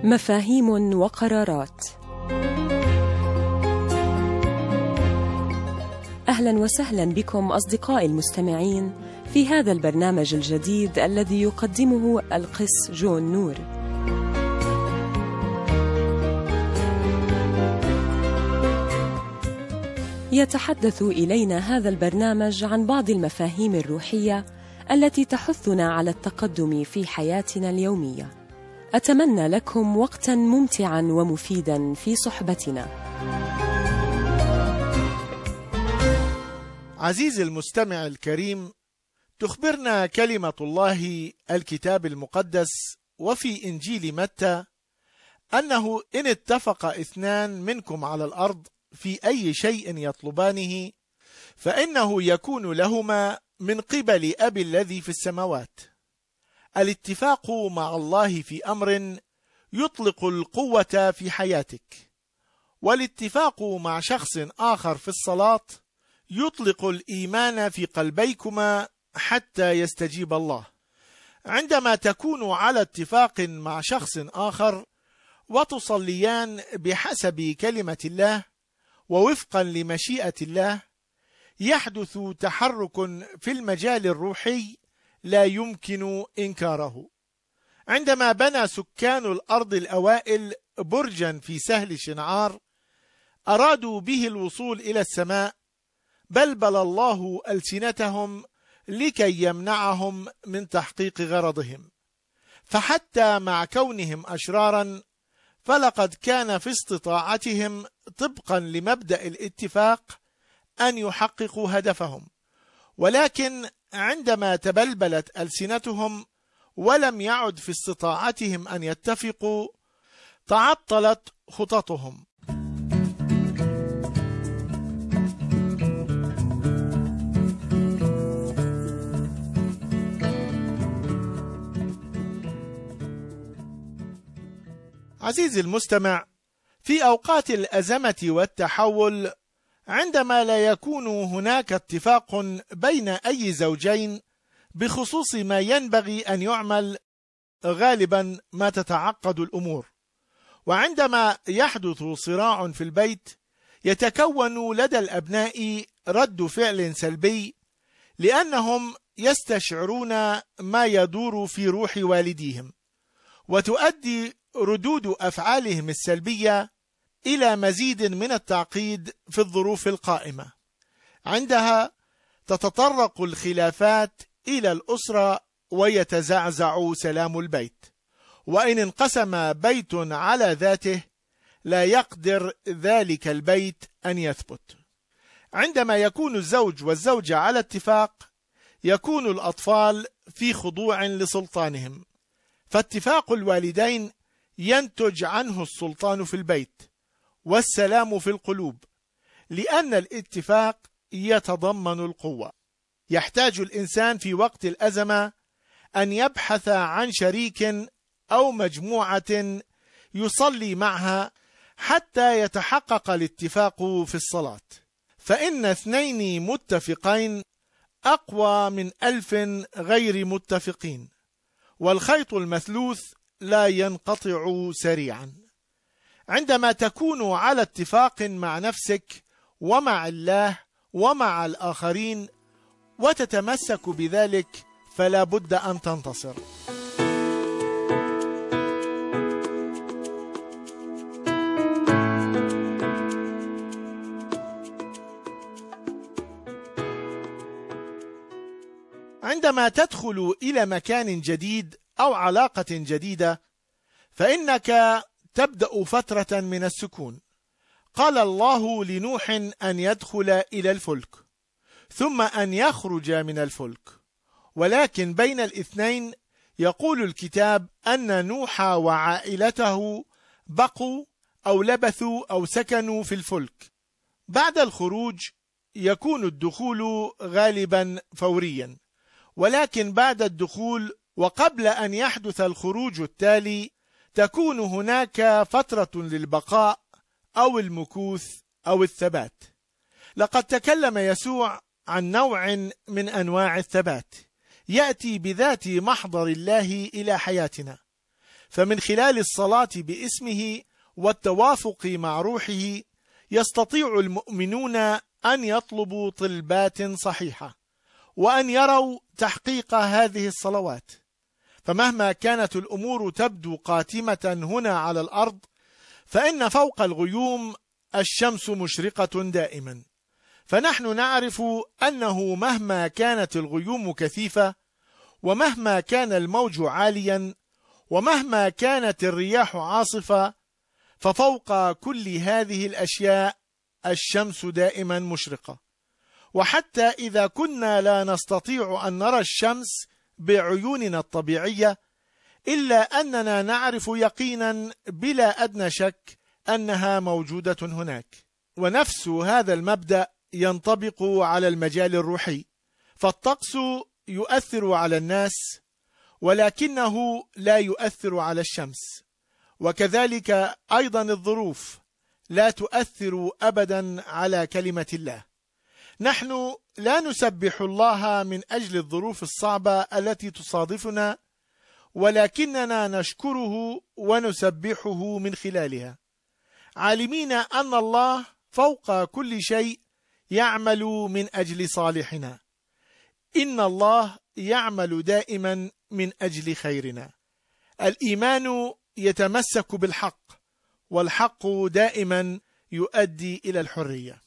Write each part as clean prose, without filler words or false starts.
مفاهيم وقرارات. أهلا وسهلا بكم أصدقائي المستمعين في هذا البرنامج الجديد الذي يقدمه القس جون نور. يتحدث إلينا هذا البرنامج عن بعض المفاهيم الروحية التي تحثنا على التقدم في حياتنا اليومية. أتمنى لكم وقتا ممتعا ومفيدا في صحبتنا. عزيزي المستمع الكريم، تخبرنا كلمة الله الكتاب المقدس وفي إنجيل متى أنه إن اتفق اثنان منكم على الأرض في أي شيء يطلبانه فإنه يكون لهما من قبل أبي الذي في السماوات. الاتفاق مع الله في أمر يطلق القوة في حياتك، والاتفاق مع شخص آخر في الصلاة يطلق الإيمان في قلبيكما حتى يستجيب الله. عندما تكون على اتفاق مع شخص آخر وتصليان بحسب كلمة الله ووفقا لمشيئة الله، يحدث تحرك في المجال الروحي لا يمكن إنكاره. عندما بنى سكان الأرض الأوائل برجا في سهل شنعار أرادوا به الوصول إلى السماء، بلبل الله ألسنتهم لكي يمنعهم من تحقيق غرضهم، فحتى مع كونهم أشرارا فلقد كان في استطاعتهم طبقا لمبدأ الاتفاق أن يحققوا هدفهم. ولكن عندما تبلبلت ألسنتهم ولم يعد في استطاعتهم أن يتفقوا، تعطلت خططهم. عزيزي المستمع، في أوقات الأزمة والتحول، عندما لا يكون هناك اتفاق بين أي زوجين بخصوص ما ينبغي أن يعمل، غالبا ما تتعقد الأمور. وعندما يحدث صراع في البيت يتكون لدى الأبناء رد فعل سلبي، لأنهم يستشعرون ما يدور في روح والديهم، وتؤدي ردود أفعالهم السلبية إلى مزيد من التعقيد في الظروف القائمة. عندها تتطرق الخلافات إلى الأسرة ويتزعزع سلام البيت، وإن انقسم بيت على ذاته لا يقدر ذلك البيت أن يثبت. عندما يكون الزوج والزوجة على اتفاق يكون الأطفال في خضوع لسلطانهم، فاتفاق الوالدين ينتج عنه السلطان في البيت والسلام في القلوب، لأن الاتفاق يتضمن القوة. يحتاج الإنسان في وقت الأزمة أن يبحث عن شريك أو مجموعة يصلي معها حتى يتحقق الاتفاق في الصلاة، فإن 2 متفقين أقوى من 1000 غير متفقين، والخيط المثلوث لا ينقطع سريعا. عندما تكون على اتفاق مع نفسك ومع الله ومع الآخرين وتتمسك بذلك فلا بد أن تنتصر. عندما تدخل إلى مكان جديد أو علاقة جديدة فإنك تبدأ فترة من السكون. قال الله لنوح أن يدخل إلى الفلك ثم أن يخرج من الفلك، ولكن بين الاثنين يقول الكتاب أن نوح وعائلته بقوا أو لبثوا أو سكنوا في الفلك. بعد الخروج يكون الدخول غالبا فوريا، ولكن بعد الدخول وقبل أن يحدث الخروج التالي تكون هناك فترة للبقاء أو المكوث أو الثبات. لقد تكلم يسوع عن نوع من أنواع الثبات يأتي بذات محضر الله إلى حياتنا، فمن خلال الصلاة باسمه والتوافق مع روحه يستطيع المؤمنون أن يطلبوا طلبات صحيحة وأن يروا تحقيق هذه الصلوات. فمهما كانت الأمور تبدو قاتمة هنا على الأرض، فإن فوق الغيوم الشمس مشرقة دائما. فنحن نعرف أنه مهما كانت الغيوم كثيفة، ومهما كان الموج عاليا، ومهما كانت الرياح عاصفة، ففوق كل هذه الأشياء الشمس دائما مشرقة. وحتى إذا كنا لا نستطيع أن نرى الشمس بعيوننا الطبيعية، إلا أننا نعرف يقينا بلا أدنى شك أنها موجودة هناك. ونفس هذا المبدأ ينطبق على المجال الروحي، فالطقس يؤثر على الناس ولكنه لا يؤثر على الشمس، وكذلك أيضا الظروف لا تؤثر أبدا على كلمة الله. نحن لا نسبح الله من أجل الظروف الصعبة التي تصادفنا، ولكننا نشكره ونسبحه من خلالها، عالمين أن الله فوق كل شيء يعمل من أجل صالحنا. إن الله يعمل دائما من أجل خيرنا. الإيمان يتمسك بالحق، والحق دائما يؤدي إلى الحرية.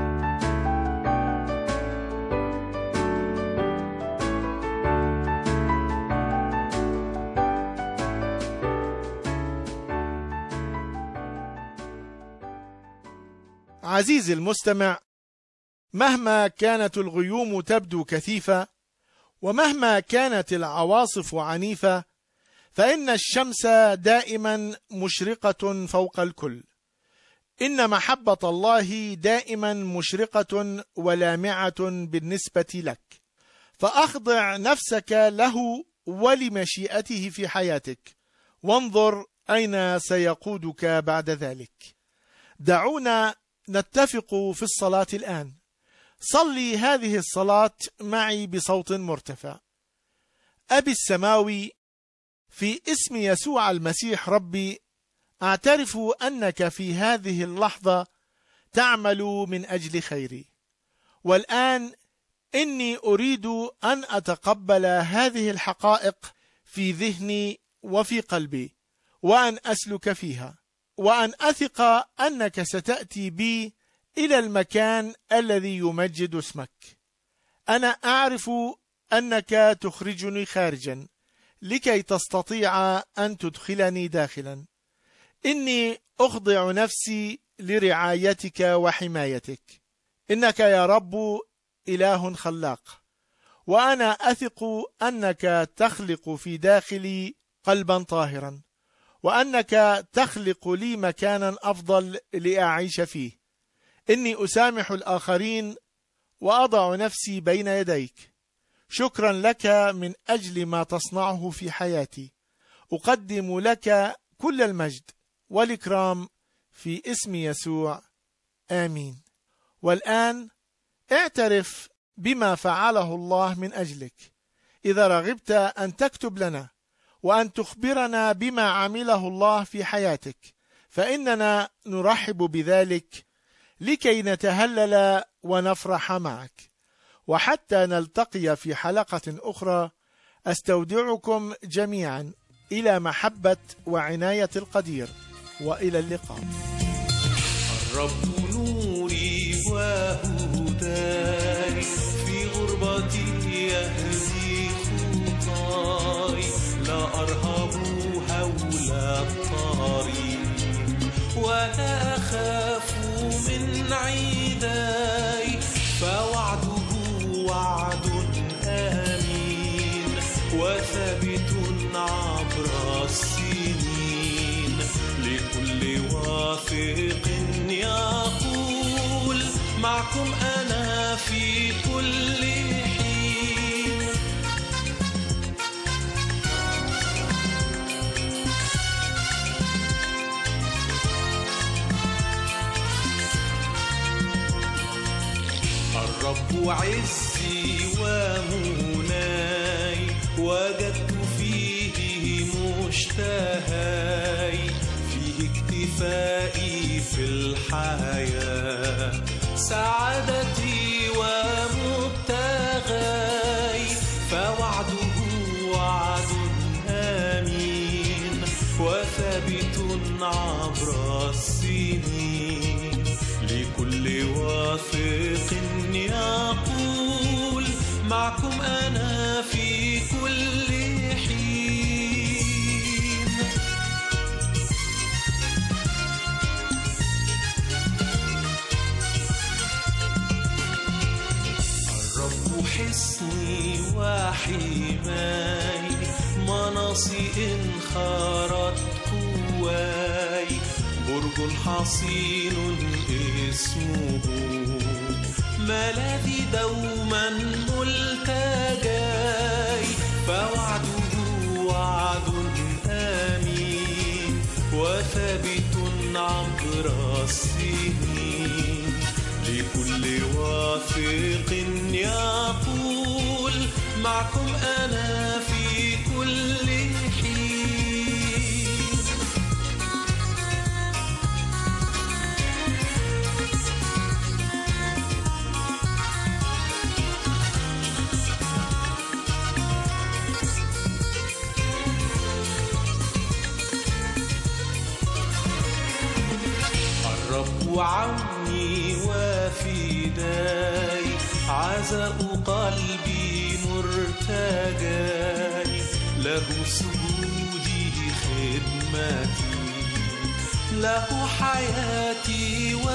عزيزي المستمع، مهما كانت الغيوم تبدو كثيفة، ومهما كانت العواصف عنيفة، فإن الشمس دائما مشرقة فوق الكل. إن محبة الله دائما مشرقة ولامعة بالنسبة لك، فأخضع نفسك له ولمشيئته في حياتك، وانظر أين سيقودك بعد ذلك. دعونا نتفق في الصلاة الآن. صلي هذه الصلاة معي بصوت مرتفع. أبي السماوي، في اسم يسوع المسيح ربي، أعترف أنك في هذه اللحظة تعمل من أجل خيري، والآن إني أريد أن أتقبل هذه الحقائق في ذهني وفي قلبي، وأن أسلك فيها، وأن أثق أنك ستأتي بي إلى المكان الذي يمجد اسمك. أنا أعرف أنك تخرجني خارجا لكي تستطيع أن تدخلني داخلا. إني أخضع نفسي لرعايتك وحمايتك. إنك يا رب إله خلاق، وأنا أثق أنك تخلق في داخلي قلبا طاهرا، وأنك تخلق لي مكانا أفضل لأعيش فيه. إني أسامح الآخرين وأضع نفسي بين يديك. شكرا لك من أجل ما تصنعه في حياتي. أقدم لك كل المجد والإكرام في اسم يسوع، آمين. والآن اعترف بما فعله الله من أجلك. إذا رغبت أن تكتب لنا وأن تخبرنا بما عمله الله في حياتك، فإننا نرحب بذلك لكي نتهلل ونفرح معك. وحتى نلتقي في حلقة أخرى، أستودعكم جميعا إلى محبة وعناية القدير، وإلى اللقاء. الرب نوري وهداي، في غربتي يهدي خطاي، لا أرهب هول الطريق ولا أخاف من عيداي، فوعده وعد آمين وثابت عبر السنين، لكل واثق يقول معكم أنا في كل حين. الرب عزي ومناي، وجدت فيه مشتهاي فيه اكتفائي في الحياة، سعادتي ومبتغاي، فوعده وعد آمين وثابت عبر السنين، لكل واثق يقول معكم أنا في كل حين. الرب حصني وحماي، مناصي إن خارت قواي، برج حصين اسمه، ملاذي دوما ملتجاي، فوعده وعد آمين وثابت عبر السنين، لكل واثق يقول معكم أنا في كل حين. الرب عوني وفداي، عزاء قلبي مرتجاي، له سجودي خدمتي، له حياتي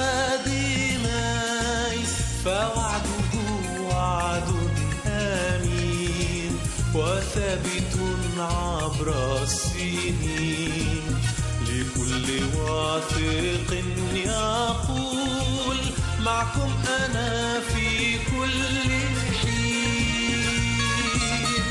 ودماي، فوعده وعد آمين وثابت عبر السنين، لكل واثق يقول معكم أنا في كل حين.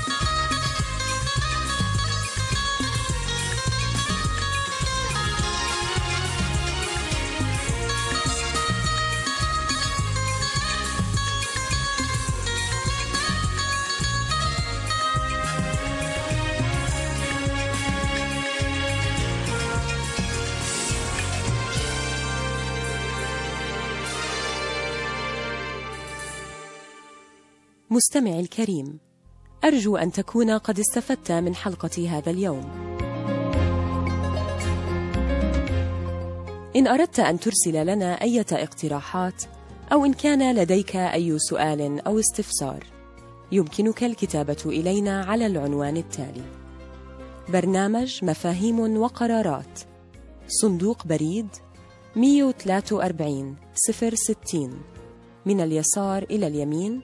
مستمعي الكريم، أرجو أن تكون قد استفدت من حلقة هذا اليوم. إن أردت أن ترسل لنا أي اقتراحات أو إن كان لديك أي سؤال أو استفسار، يمكنك الكتابة إلينا على العنوان التالي: برنامج مفاهيم وقرارات، صندوق بريد 143 060، من اليسار إلى اليمين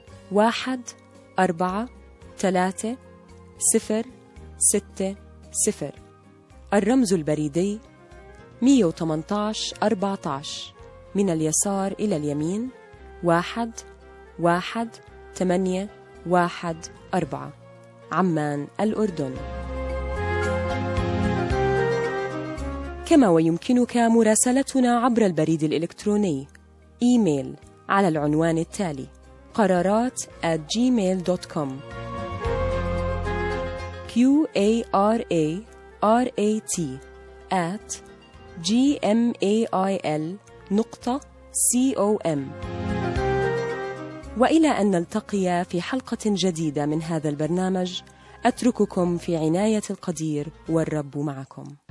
1436060. الرمز البريدي 118 14، من اليسار إلى اليمين 11814، عمان الأردن. كما ويمكنك مراسلتنا عبر البريد الإلكتروني إيميل على العنوان التالي: قرارات@gmail.com. QARARAT@gmail.com. وإلى أن نلتقي في حلقة جديدة من هذا البرنامج، أترككم في عناية القدير، والرب معكم.